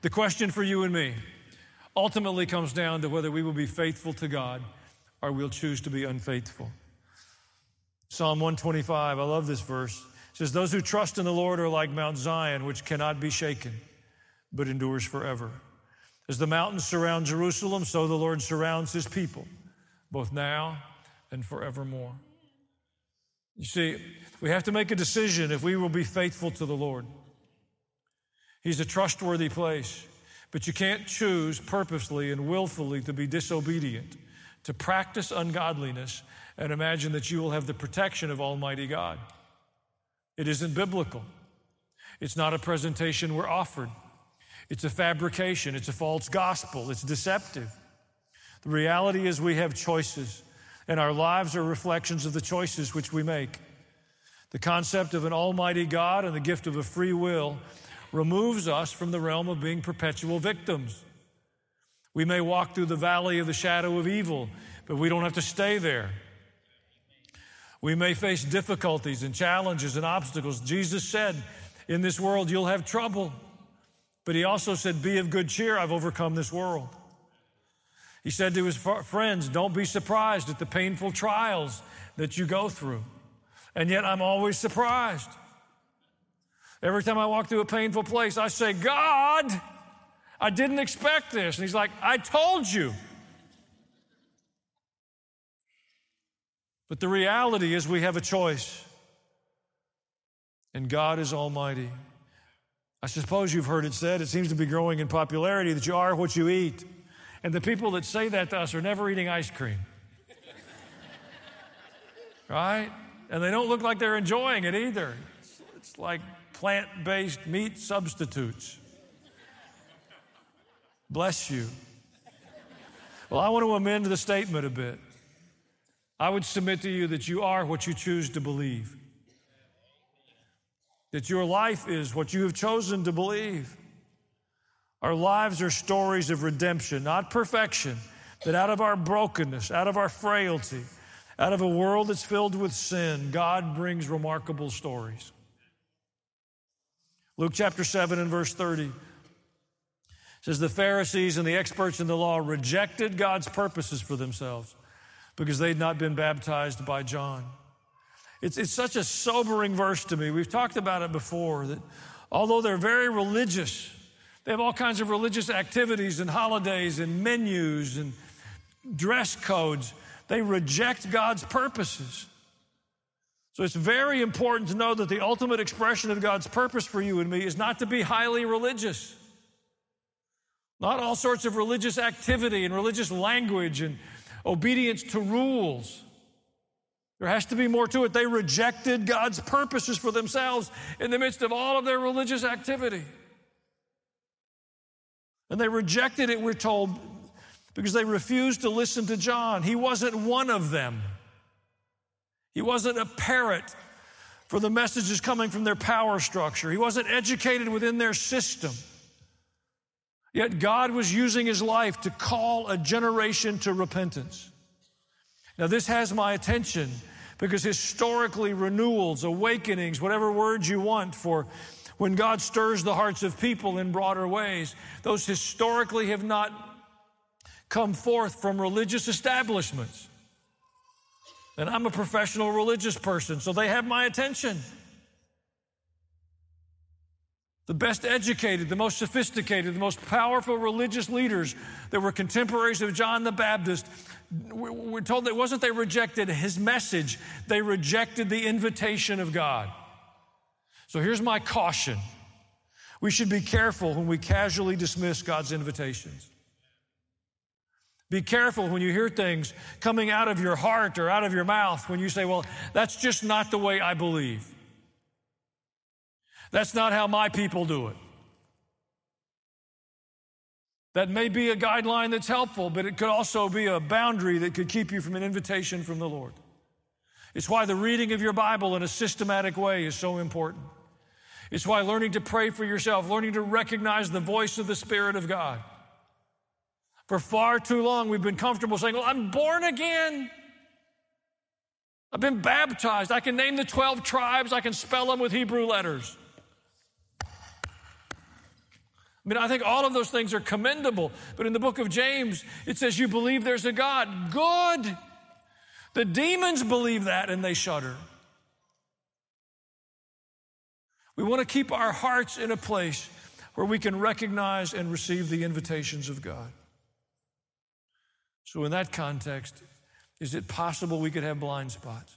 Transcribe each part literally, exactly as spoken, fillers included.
The question for you and me ultimately comes down to whether we will be faithful to God or we'll choose to be unfaithful. Psalm one twenty-five, I love this verse. It says, those who trust in the Lord are like Mount Zion, which cannot be shaken, but endures forever. As the mountains surround Jerusalem, so the Lord surrounds his people, both now and forevermore. You see, we have to make a decision if we will be faithful to the Lord. He's a trustworthy place, but you can't choose purposely and willfully to be disobedient, to practice ungodliness, and imagine that you will have the protection of Almighty God. It isn't biblical. It's not a presentation we're offered. It's a fabrication. It's a false gospel. It's deceptive. The reality is we have choices, and our lives are reflections of the choices which we make. The concept of an almighty God and the gift of a free will removes us from the realm of being perpetual victims. We may walk through the valley of the shadow of evil, but we don't have to stay there. We may face difficulties and challenges and obstacles. Jesus said, in this world you'll have trouble. But he also said, be of good cheer, I've overcome this world. He said to his friends, don't be surprised at the painful trials that you go through. And yet I'm always surprised. Every time I walk through a painful place, I say, God, I didn't expect this. And he's like, I told you. But the reality is we have a choice. And God is almighty. I suppose you've heard it said, it seems to be growing in popularity, that you are what you eat. And the people that say that to us are never eating ice cream. Right? And they don't look like they're enjoying it either. It's, it's like plant-based meat substitutes. Bless you. Well, I want to amend the statement a bit. I would submit to you that you are what you choose to believe. That your life is what you have chosen to believe. Our lives are stories of redemption, not perfection, that out of our brokenness, out of our frailty, out of a world that's filled with sin, God brings remarkable stories. Luke chapter seven and verse thirty says, the Pharisees and the experts in the law rejected God's purposes for themselves because they'd not been baptized by John. It's, it's such a sobering verse to me. We've talked about it before, that although they're very religious, they have all kinds of religious activities and holidays and menus and dress codes, they reject God's purposes. So it's very important to know that the ultimate expression of God's purpose for you and me is not to be highly religious. Not all sorts of religious activity and religious language and obedience to rules. There has to be more to it. They rejected God's purposes for themselves in the midst of all of their religious activity. And they rejected it, we're told, because they refused to listen to John. He wasn't one of them. He wasn't a parrot for the messages coming from their power structure. He wasn't educated within their system. Yet God was using his life to call a generation to repentance. Now this has my attention because historically renewals, awakenings, whatever words you want for when God stirs the hearts of people in broader ways, those historically have not come forth from religious establishments. And I'm a professional religious person, so they have my attention. The best educated, the most sophisticated, the most powerful religious leaders that were contemporaries of John the Baptist, we're told that it wasn't they rejected his message, they rejected the invitation of God. So here's my caution. We should be careful when we casually dismiss God's invitations. Be careful when you hear things coming out of your heart or out of your mouth when you say, well, that's just not the way I believe. That's not how my people do it. That may be a guideline that's helpful, but it could also be a boundary that could keep you from an invitation from the Lord. It's why the reading of your Bible in a systematic way is so important. It's why learning to pray for yourself, learning to recognize the voice of the Spirit of God. For far too long, we've been comfortable saying, well, I'm born again. I've been baptized. I can name the twelve tribes. I can spell them with Hebrew letters. I mean, I think all of those things are commendable. But in the book of James, it says you believe there's a God. Good. The demons believe that and they shudder. We want to keep our hearts in a place where we can recognize and receive the invitations of God. So in that context, is it possible we could have blind spots?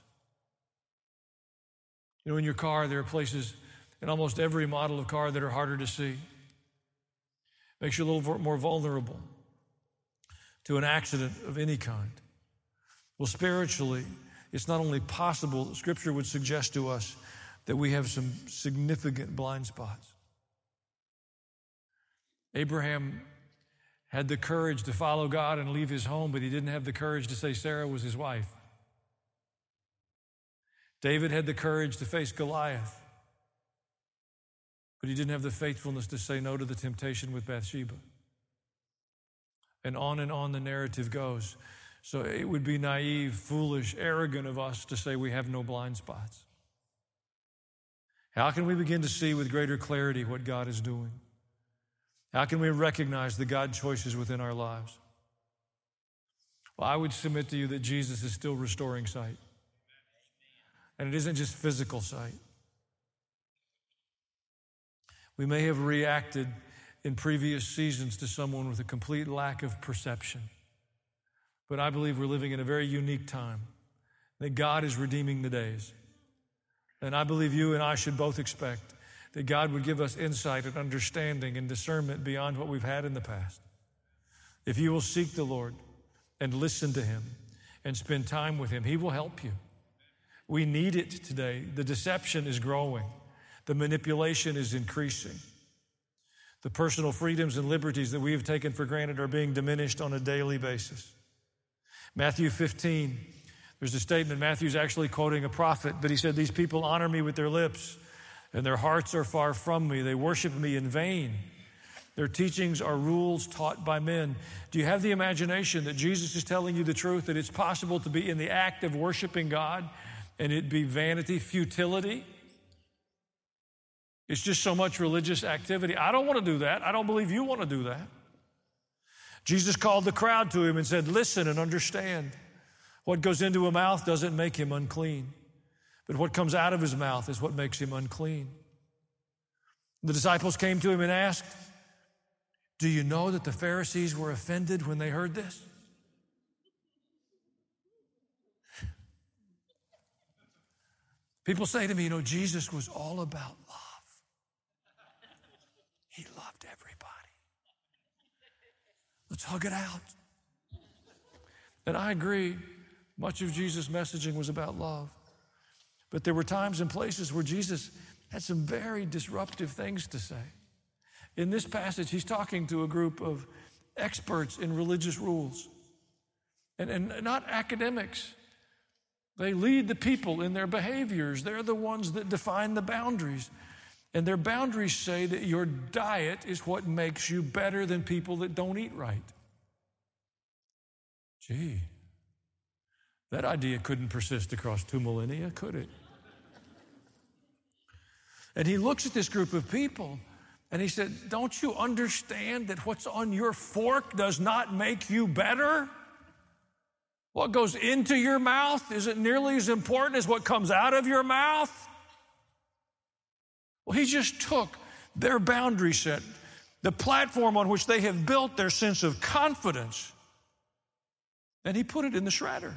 You know, in your car, there are places in almost every model of car that are harder to see. Makes you a little more vulnerable to an accident of any kind. Well, spiritually, it's not only possible, Scripture would suggest to us that we have some significant blind spots. Abraham had the courage to follow God and leave his home, but he didn't have the courage to say Sarah was his wife. David had the courage to face Goliath, but he didn't have the faithfulness to say no to the temptation with Bathsheba. And on and on the narrative goes. So it would be naive, foolish, arrogant of us to say we have no blind spots. How can we begin to see with greater clarity what God is doing? How can we recognize the God choices within our lives? Well, I would submit to you that Jesus is still restoring sight. And it isn't just physical sight. We may have reacted in previous seasons to someone with a complete lack of perception. But I believe we're living in a very unique time, that God is redeeming the days. And I believe you and I should both expect that God would give us insight and understanding and discernment beyond what we've had in the past. If you will seek the Lord and listen to Him and spend time with Him, He will help you. We need it today. The deception is growing. The manipulation is increasing. The personal freedoms and liberties that we have taken for granted are being diminished on a daily basis. Matthew fifteen, there's a statement. Matthew's actually quoting a prophet, but he said, "These people honor me with their lips, and their hearts are far from me. They worship me in vain. Their teachings are rules taught by men." Do you have the imagination that Jesus is telling you the truth, that it's possible to be in the act of worshiping God and it be vanity, futility? It's just so much religious activity. I don't want to do that. I don't believe you want to do that. Jesus called the crowd to him and said, "Listen and understand. What goes into a mouth doesn't make him unclean, but what comes out of his mouth is what makes him unclean." The disciples came to him and asked, "Do you know that the Pharisees were offended when they heard this?" People say to me, you know, Jesus was all about love. He loved everybody. Let's hug it out. And I agree, much of Jesus' messaging was about love. But there were times and places where Jesus had some very disruptive things to say. In this passage, he's talking to a group of experts in religious rules, and, and not academics. They lead the people in their behaviors. They're the ones that define the boundaries. And their boundaries say that your diet is what makes you better than people that don't eat right. Gee, that idea couldn't persist across two millennia, could it? And he looks at this group of people and he said, "Don't you understand that what's on your fork does not make you better? What goes into your mouth isn't nearly as important as what comes out of your mouth." Well, he just took their boundary set, the platform on which they have built their sense of confidence, and he put it in the shredder.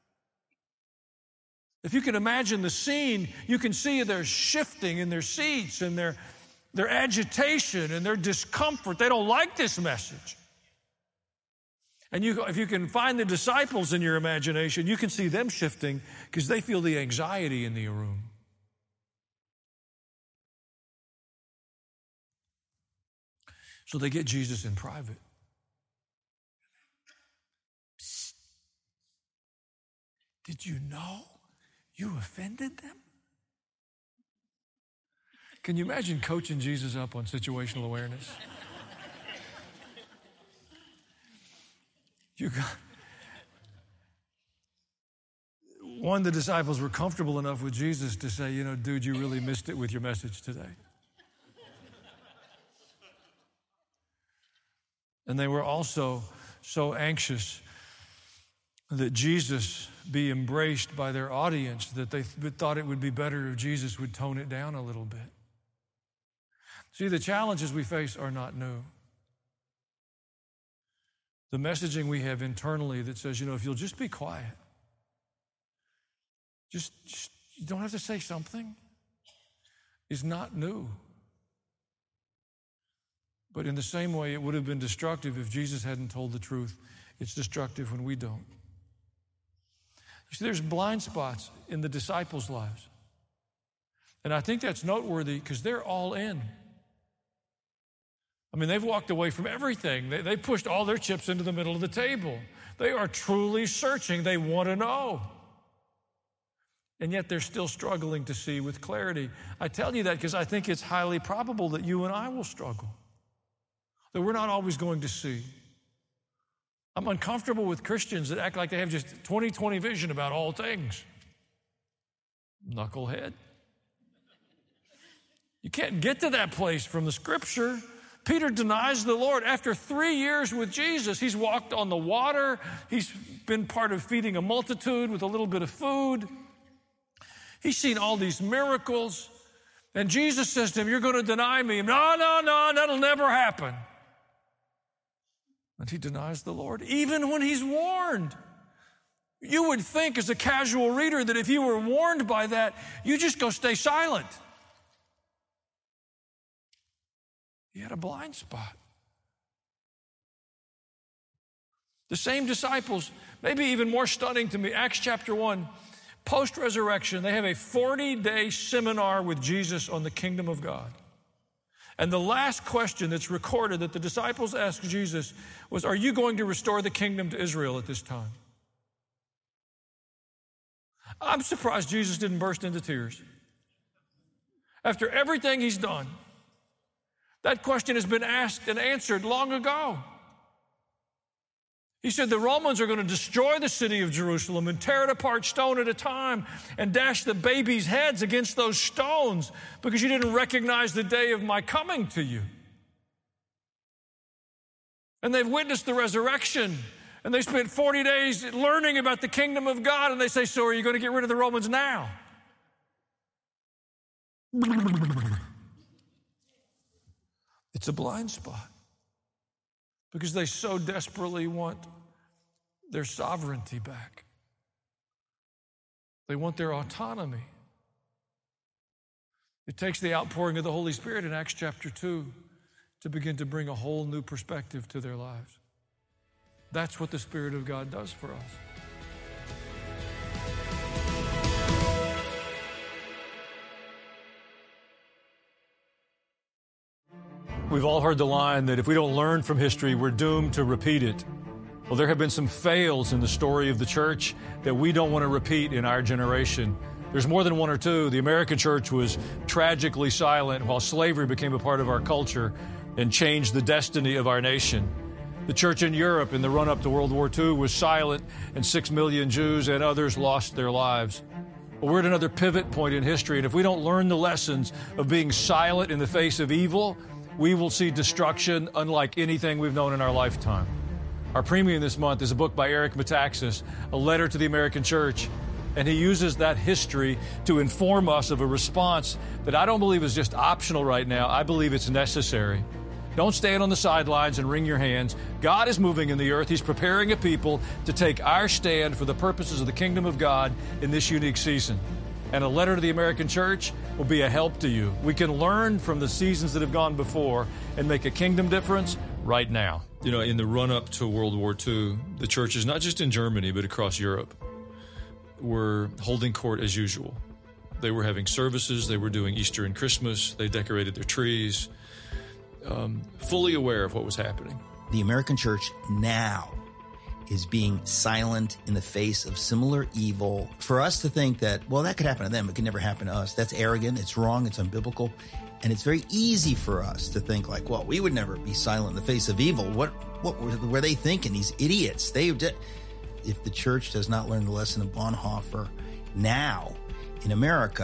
If you can imagine the scene, you can see their shifting in their seats and their, their agitation and their discomfort. They don't like this message. And you, if you can find the disciples in your imagination, you can see them shifting because they feel the anxiety in the room. So they get Jesus in private. Psst. Did you know you offended them? Can you imagine coaching Jesus up on situational awareness? You got, one of the disciples were comfortable enough with Jesus to say, you know, dude, you really missed it with your message today. And they were also so anxious that Jesus be embraced by their audience that they th- thought it would be better if Jesus would tone it down a little bit. See, the challenges we face are not new. The messaging we have internally that says, you know, if you'll just be quiet, just, just you don't have to say something, is not new. But in the same way, it would have been destructive if Jesus hadn't told the truth. It's destructive when we don't. You see, there's blind spots in the disciples' lives. And I think that's noteworthy because they're all in. I mean, they've walked away from everything. They, they pushed all their chips into the middle of the table. They are truly searching. They want to know. And yet they're still struggling to see with clarity. I tell you that because I think it's highly probable that you and I will struggle, that we're not always going to see. I'm uncomfortable with Christians that act like they have just twenty twenty vision about all things. Knucklehead. You can't get to that place from the Scripture. Peter denies the Lord. After three years with Jesus, he's walked on the water. He's been part of feeding a multitude with a little bit of food. He's seen all these miracles. And Jesus says to him, you're going to deny me. No, no, no, that'll never happen. And he denies the Lord, even when he's warned. You would think as a casual reader that if you were warned by that, you just go stay silent. He had a blind spot. The same disciples, maybe even more stunning to me, Acts chapter one, post-resurrection, they have a forty-day seminar with Jesus on the kingdom of God. And the last question that's recorded that the disciples asked Jesus was, are you going to restore the kingdom to Israel at this time? I'm surprised Jesus didn't burst into tears. After everything he's done, that question has been asked and answered long ago. He said the Romans are going to destroy the city of Jerusalem and tear it apart stone at a time and dash the babies' heads against those stones because you didn't recognize the day of my coming to you. And they've witnessed the resurrection, and they spent forty days learning about the kingdom of God, and they say, so are you going to get rid of the Romans now? It's a blind spot. Because they so desperately want their sovereignty back. They want their autonomy. It takes the outpouring of the Holy Spirit in Acts chapter two to begin to bring a whole new perspective to their lives. That's what the Spirit of God does for us. We've all heard the line that if we don't learn from history, we're doomed to repeat it. Well, there have been some fails in the story of the church that we don't want to repeat in our generation. There's more than one or two. The American church was tragically silent while slavery became a part of our culture and changed the destiny of our nation. The church in Europe in the run-up to World War Two was silent, and six million Jews and others lost their lives. Well, we're at another pivot point in history, and if we don't learn the lessons of being silent in the face of evil, we will see destruction unlike anything we've known in our lifetime. Our premium this month is a book by Eric Metaxas, A Letter to the American Church, and he uses that history to inform us of a response that I don't believe is just optional right now. I believe it's necessary. Don't stand on the sidelines and wring your hands. God is moving in the earth. He's preparing a people to take our stand for the purposes of the kingdom of God in this unique season. And A Letter to the American Church will be a help to you. We can learn from the seasons that have gone before and make a kingdom difference right now. You know, in the run-up to World War Two, the churches, not just in Germany, but across Europe, were holding court as usual. They were having services. They were doing Easter and Christmas. They decorated their trees, um, fully aware of what was happening. The American church now is being silent in the face of similar evil. For us to think that, well, that could happen to them, it could never happen to us, that's arrogant, it's wrong, it's unbiblical. And it's very easy for us to think like, well, we would never be silent in the face of evil. What what were, were they thinking, these idiots? They did. If the church does not learn the lesson of Bonhoeffer now in America,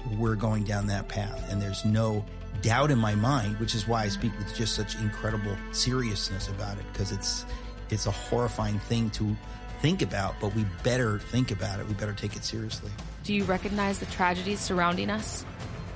we're going down that path. And there's no doubt in my mind, which is why I speak with just such incredible seriousness about it, because it's it's a horrifying thing to think about, but we better think about it. We better take it seriously. Do you recognize the tragedies surrounding us?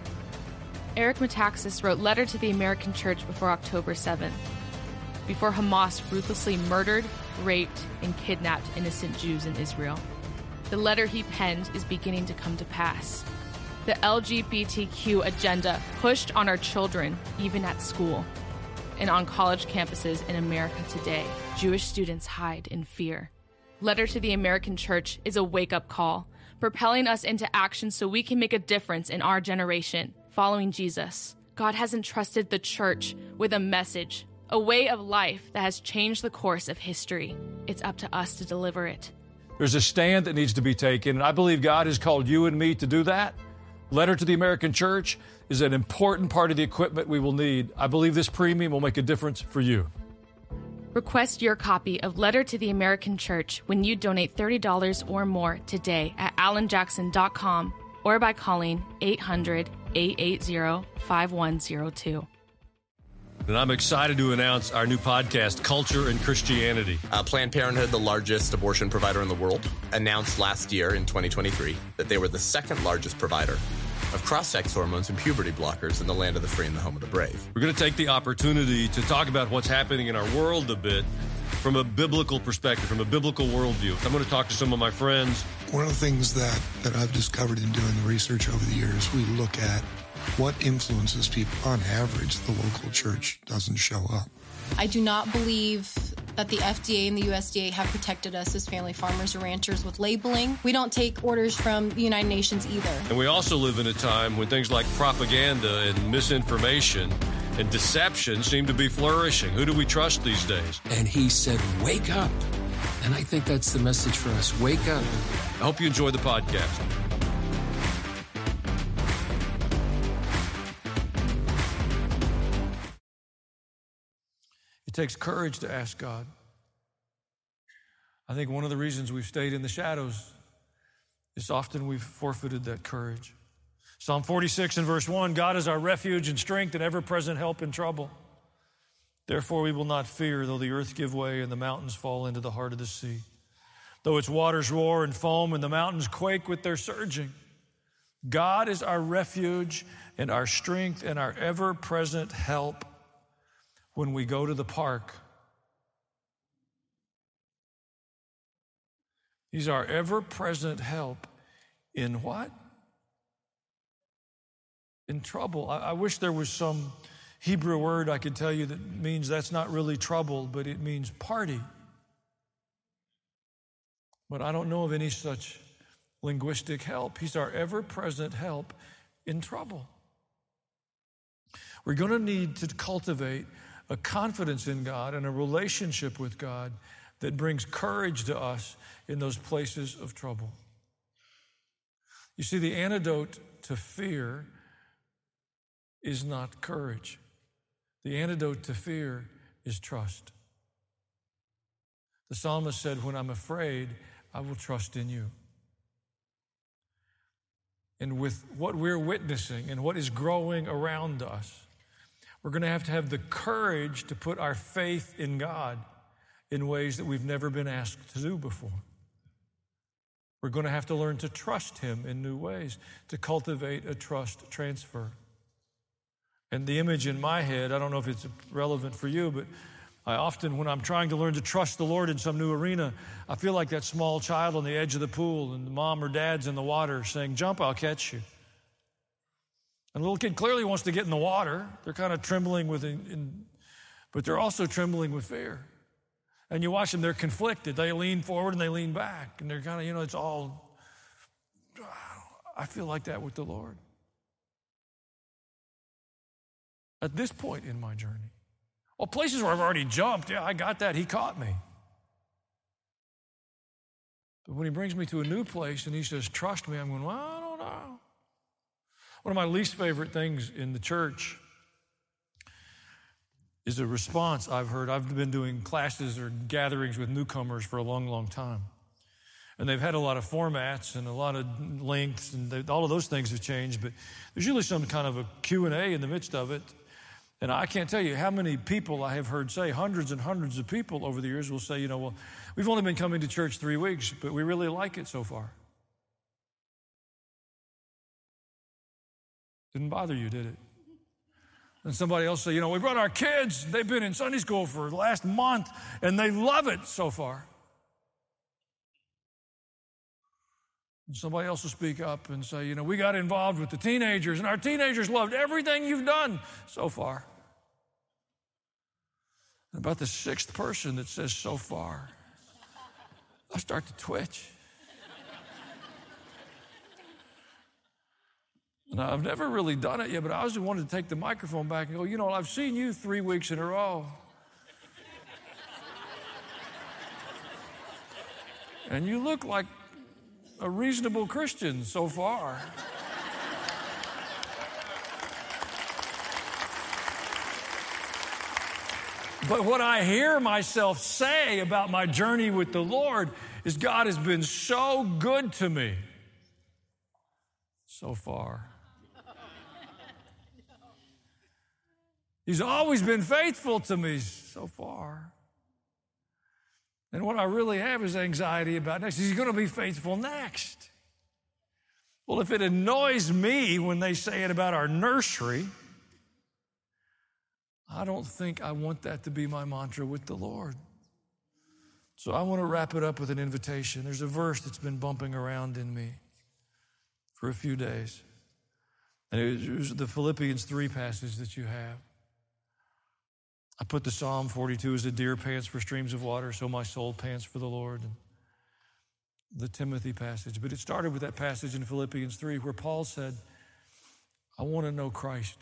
Eric Metaxas wrote Letter to the American Church before October seventh, before Hamas ruthlessly murdered, raped, and kidnapped innocent Jews in Israel. The letter he penned is beginning to come to pass. The L G B T Q agenda pushed on our children, even at school. And on college campuses in America today, Jewish students hide in fear. Letter to the American Church is a wake-up call, propelling us into action so we can make a difference in our generation, following Jesus. God has entrusted the church with a message, a way of life that has changed the course of history. It's up to us to deliver it. There's a stand that needs to be taken, and I believe God has called you and me to do that. Letter to the American Church is an important part of the equipment we will need. I believe this premium will make a difference for you. Request your copy of Letter to the American Church when you donate thirty dollars or more today at alan jackson dot com or by calling eight hundred, eight eight zero, five one zero two. And I'm excited to announce our new podcast, Culture and Christianity. Uh, Planned Parenthood, the largest abortion provider in the world, announced last year in twenty twenty-three that they were the second largest provider of cross-sex hormones and puberty blockers in the land of the free and the home of the brave. We're going to take the opportunity to talk about what's happening in our world a bit from a biblical perspective, from a biblical worldview. I'm going to talk to some of my friends. One of the things that, that I've discovered in doing the research over the years, we look at what influences people. On average, the local church doesn't show up. I do not believe that the F D A and the U S D A have protected us as family farmers or ranchers with labeling. We don't take orders from the United Nations either. And we also live in a time when things like propaganda and misinformation and deception seem to be flourishing. Who do we trust these days? And he said, wake up. And I think that's the message for us. Wake up. I hope you enjoy the podcast. It takes courage to ask God. I think one of the reasons we've stayed in the shadows is often we've forfeited that courage. Psalm forty-six and verse one, God is our refuge and strength and ever-present help in trouble. Therefore we will not fear, though the earth give way and the mountains fall into the heart of the sea. Though its waters roar and foam and the mountains quake with their surging. God is our refuge and our strength and our ever-present help when we go to the park. He's our ever-present help in what? In trouble. I, I wish there was some Hebrew word I could tell you that means that's not really trouble, but it means party. But I don't know of any such linguistic help. He's our ever-present help in trouble. We're going to need to cultivate a confidence in God and a relationship with God that brings courage to us in those places of trouble. You see, the antidote to fear is not courage. The antidote to fear is trust. The psalmist said, when I'm afraid, I will trust in you. And with what we're witnessing and what is growing around us, we're going to have to have the courage to put our faith in God in ways that we've never been asked to do before. We're going to have to learn to trust Him in new ways, to cultivate a trust transfer. And the image in my head, I don't know if it's relevant for you, but I often, when I'm trying to learn to trust the Lord in some new arena, I feel like that small child on the edge of the pool and the mom or dad's in the water saying, jump, I'll catch you. And the little kid clearly wants to get in the water. They're kind of trembling with, in, but they're also trembling with fear. And you watch them, they're conflicted. They lean forward and they lean back. And they're kind of, you know, it's all, I feel like that with the Lord. At this point in my journey. Well, places where I've already jumped, yeah, I got that. He caught me. But when He brings me to a new place and He says, trust me, I'm going, well, I don't know. One of my least favorite things in the church is a response I've heard. I've been doing classes or gatherings with newcomers for a long, long time. And they've had a lot of formats and a lot of lengths, and they, all of those things have changed. But there's usually some kind of a Q and A in the midst of it. And I can't tell you how many people I have heard say, hundreds and hundreds of people over the years will say, you know, well, we've only been coming to church three weeks, but we really like it so far. Didn't bother you, did it? And somebody else say, you know, we brought our kids. They've been in Sunday school for the last month, and they love it so far. And somebody else will speak up and say, you know, we got involved with the teenagers, and our teenagers loved everything you've done so far. And about the sixth person that says so far, I start to twitch. And I've never really done it yet, but I always wanted to take the microphone back and go, you know, I've seen you three weeks in a row. And you look like a reasonable Christian so far. But what I hear myself say about my journey with the Lord is God has been so good to me so far. He's always been faithful to me so far. And what I really have is anxiety about next. He's going to be faithful next. Well, if it annoys me when they say it about our nursery, I don't think I want that to be my mantra with the Lord. So I want to wrap it up with an invitation. There's a verse that's been bumping around in me for a few days. And it was the Philippians three passage that you have. I put the Psalm forty-two, as a deer pants for streams of water, so my soul pants for the Lord, and the Timothy passage. But it started with that passage in Philippians three where Paul said, I want to know Christ.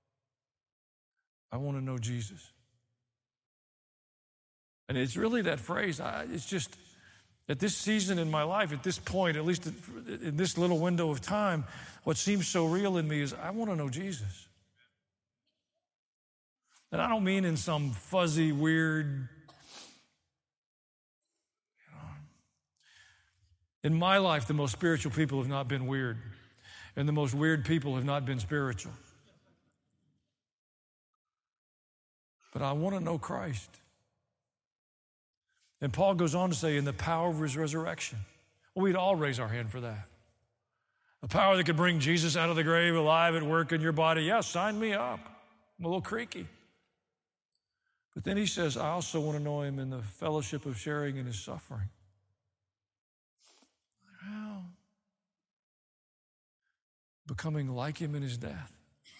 I want to know Jesus. And it's really that phrase. I, it's just, at this season in my life, at this point, at least in this little window of time, what seems so real in me is I want to know Jesus. And I don't mean in some fuzzy, weird, you know. In my life, the most spiritual people have not been weird, and the most weird people have not been spiritual. But I want to know Christ. And Paul goes on to say, in the power of his resurrection. Well, we'd all raise our hand for that. A power that could bring Jesus out of the grave alive at work in your body. Yeah, sign me up. I'm a little creaky. But then he says, I also want to know him in the fellowship of sharing in his suffering. Well, becoming like him in his death.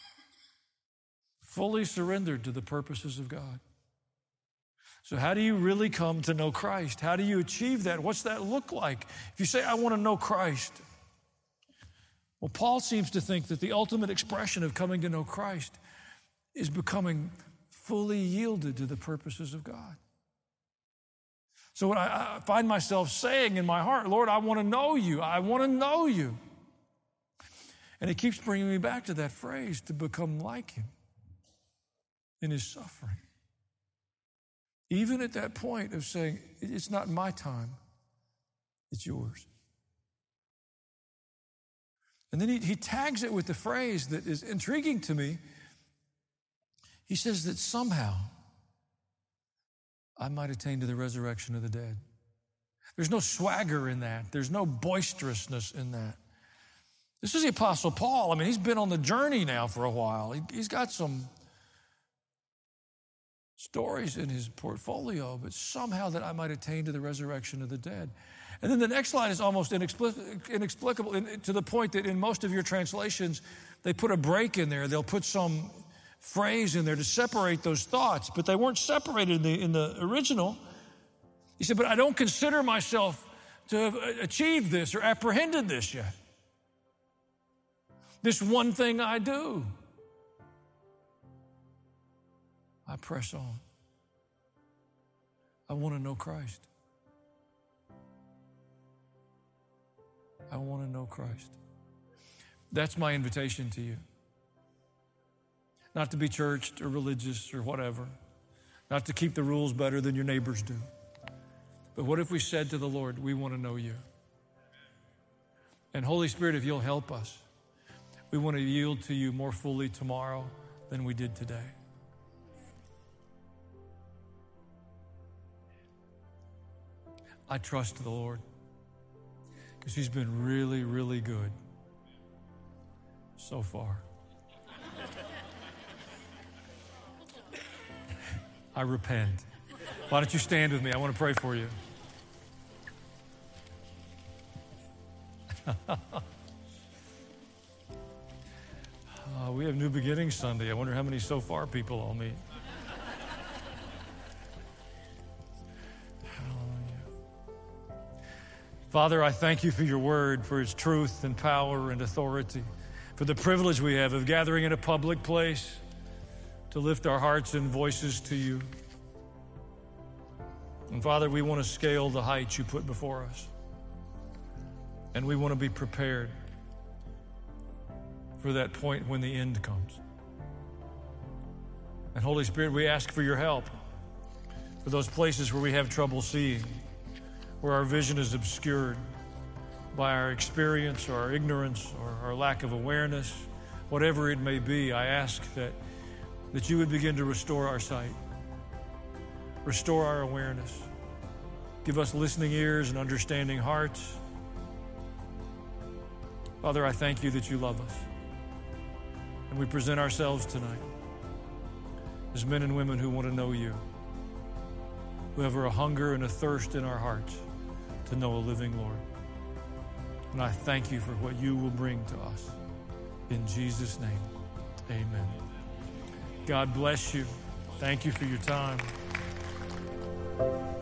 Fully surrendered to the purposes of God. So how do you really come to know Christ? How do you achieve that? What's that look like? If you say, I want to know Christ. Well, Paul seems to think that the ultimate expression of coming to know Christ is becoming fully yielded to the purposes of God. So when I, I find myself saying in my heart, Lord, I want to know you. I want to know you. And it keeps bringing me back to that phrase, to become like him in his suffering. Even at that point of saying, it's not my time, it's yours. And then he, he tags it with the phrase that is intriguing to me. He says that somehow I might attain to the resurrection of the dead. There's no swagger in that. There's no boisterousness in that. This is the Apostle Paul. I mean, he's been on the journey now for a while. He, he's got some stories in his portfolio, but somehow that I might attain to the resurrection of the dead. And then the next line is almost inexplic- inexplicable in, to the point that in most of your translations, they put a break in there. They'll put some phrase in there to separate those thoughts, but they weren't separated in the, in the original. He said, but I don't consider myself to have achieved this or apprehended this yet. This one thing I do, I press on. I want to know Christ. I want to know Christ. That's my invitation to you. Not to be churched or religious or whatever. Not to keep the rules better than your neighbors do. But what if we said to the Lord, we want to know you. And Holy Spirit, if you'll help us, we want to yield to you more fully tomorrow than we did today. I trust the Lord because he's been really, really good so far. I repent. Why don't you stand with me? I want to pray for you. uh, we have New Beginnings Sunday. I wonder how many so far people I'll meet. Father, I thank you for your word, for its truth and power and authority, for the privilege we have of gathering in a public place to lift our hearts and voices to you. And Father, we want to scale the heights you put before us. And we want to be prepared for that point when the end comes. And Holy Spirit, we ask for your help for those places where we have trouble seeing, where our vision is obscured by our experience or our ignorance or our lack of awareness, whatever it may be. I ask that, that you would begin to restore our sight, restore our awareness, give us listening ears and understanding hearts. Father, I thank you that you love us. And we present ourselves tonight as men and women who want to know you, who have a hunger and a thirst in our hearts to know a living Lord. And I thank you for what you will bring to us. In Jesus' name, amen. God bless you. Thank you for your time.